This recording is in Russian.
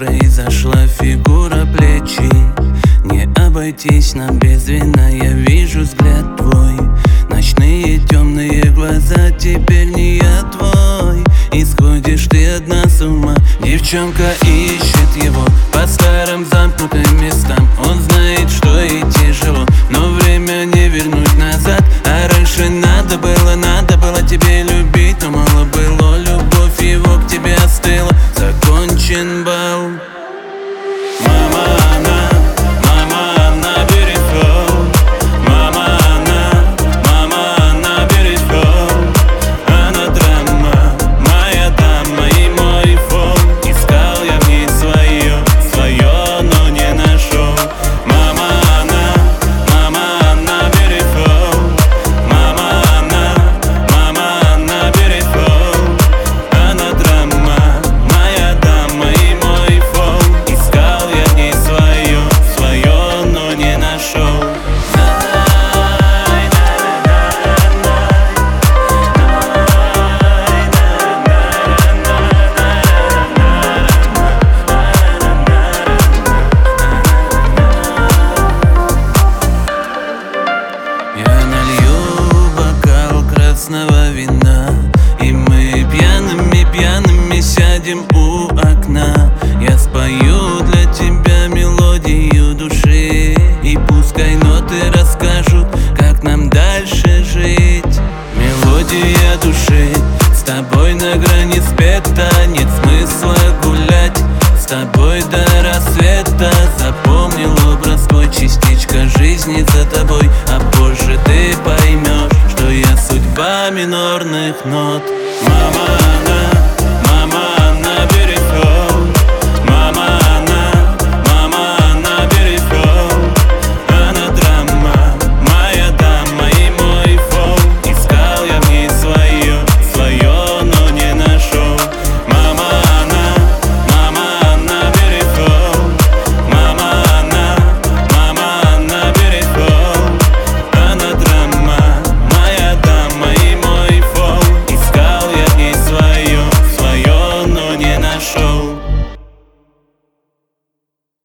произошла фигура плечи. Не обойтись нам без вина, я вижу взгляд твой. Ночные темные глаза, теперь не я твой. И сходишь ты одна с ума. Девчонка ищет его по старым замкнутым местам. Он знает, что ей тяжело, но время не вернуть назад. А раньше надо было тебе любить, но мало было. Любовь его к тебе остыла, закончен бал. Мама, она бережет. Мама, она бережет. Она драма, моя дама и мой фон. Искал я в ней свое, но не нашел. Мама, она бережет. Мама, она бережет. Она драма, моя дама и мой фон. Искал я в ней свое, но не нашел. Я налью бокал красного вина, и мы пьяными сядем у окна. Я спою для тебя мелодию души, и пускай ноты расскажут, как нам дальше жить. Мелодия души, с тобой на грани света. Нет смысла гулять с тобой до рассвета. Запомнил образ твой, частичка жизни за тобой. А позже ты поймешь, что я судьба минорных нот.